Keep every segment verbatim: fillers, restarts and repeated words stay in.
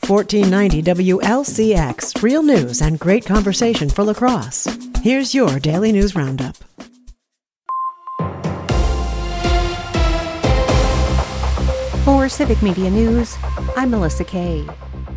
fourteen ninety W L C X, real news and great conversation for La Crosse. Here's your Daily News Roundup. For Civic Media News, I'm Melissa Kay.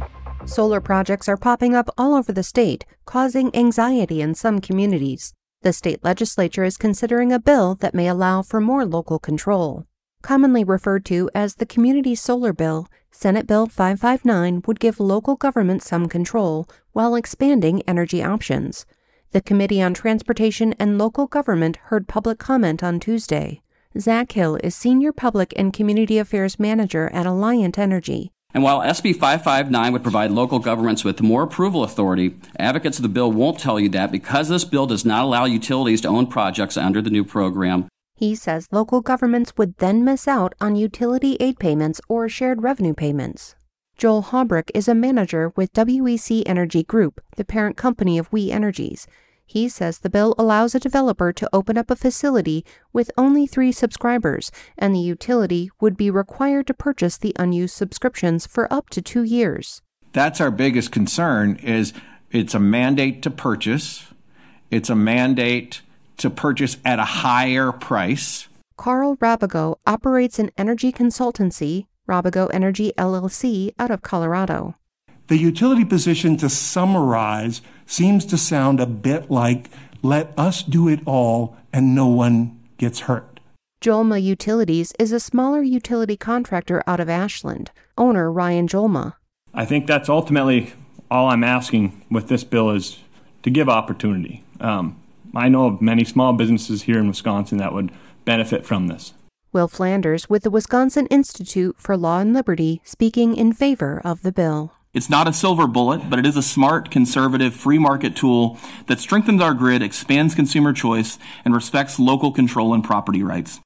Solar projects are popping up all over the state, causing anxiety in some communities. The state legislature is considering a bill that may allow for more local control. Commonly referred to as the Community Solar Bill, Senate Bill five fifty-nine would give local government some control while expanding energy options. The Committee on Transportation and Local Government heard public comment on Tuesday. Zach Hill is Senior Public and Community Affairs Manager at Alliant Energy. And while S B five fifty-nine would provide local governments with more approval authority, advocates of the bill won't tell you that because this bill does not allow utilities to own projects under the new program. He says local governments would then miss out on utility aid payments or shared revenue payments. Joel Haubrick is a manager with W E C Energy Group, the parent company of We Energies. He says the bill allows a developer to open up a facility with only three subscribers, and the utility would be required to purchase the unused subscriptions for up to two years. That's our biggest concern. Is it's a mandate to purchase. It's a mandate to purchase at a higher price. Carl Rabago operates an energy consultancy, Rabago Energy L L C, out of Colorado. The utility position, to summarize, seems to sound a bit like, let us do it all and no one gets hurt. Jolma Utilities is a smaller utility contractor out of Ashland. Owner Ryan Jolma. I think that's ultimately all I'm asking with this bill is to give opportunity. Um, I know of many small businesses here in Wisconsin that would benefit from this. Will Flanders with the Wisconsin Institute for Law and Liberty speaking in favor of the bill. It's not a silver bullet, but it is a smart, conservative, free market tool that strengthens our grid, expands consumer choice, and respects local control and property rights.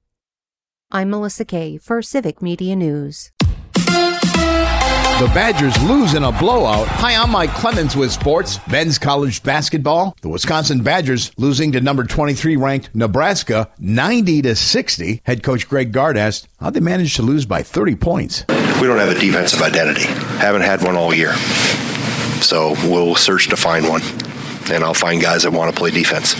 I'm Melissa Kay for Civic Media News. The Badgers lose in a blowout. Hi, I'm Mike Clemens with sports. Men's college basketball. The Wisconsin Badgers losing to number twenty-three ranked Nebraska ninety to sixty. Head coach Greg Gard asked how'd they manage to lose by thirty points. We don't have a defensive identity. Haven't had one all year. So we'll search to find one. And I'll find guys that want to play defense.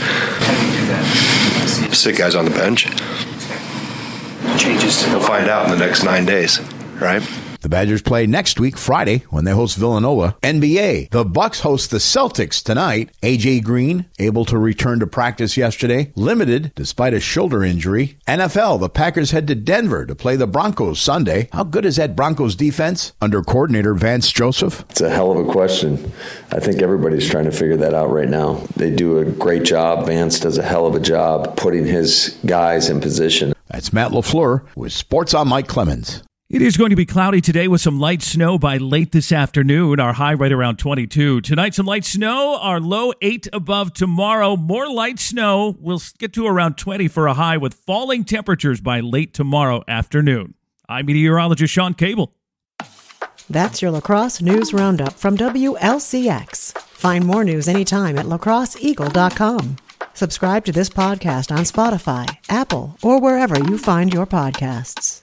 Sit guys on the bench. Changes. We'll find out in the next nine days, right? The Badgers play next week, Friday, when they host Villanova. N B A, the Bucks host the Celtics tonight. A J Green, able to return to practice yesterday, limited despite a shoulder injury. N F L, the Packers head to Denver to play the Broncos Sunday. How good is that Broncos defense under coordinator Vance Joseph? It's a hell of a question. I think everybody's trying to figure that out right now. They do a great job. Vance does a hell of a job putting his guys in position. That's Matt LaFleur with Sports on Mike Clemens. It is going to be cloudy today with some light snow by late this afternoon. Our high right around twenty-two. Tonight, some light snow. Our low eight above tomorrow. More light snow. We'll get to around twenty for a high with falling temperatures by late tomorrow afternoon. I'm meteorologist Sean Cable. That's your La Crosse News Roundup from W L C X. Find more news anytime at la crosse eagle dot com. Subscribe to this podcast on Spotify, Apple, or wherever you find your podcasts.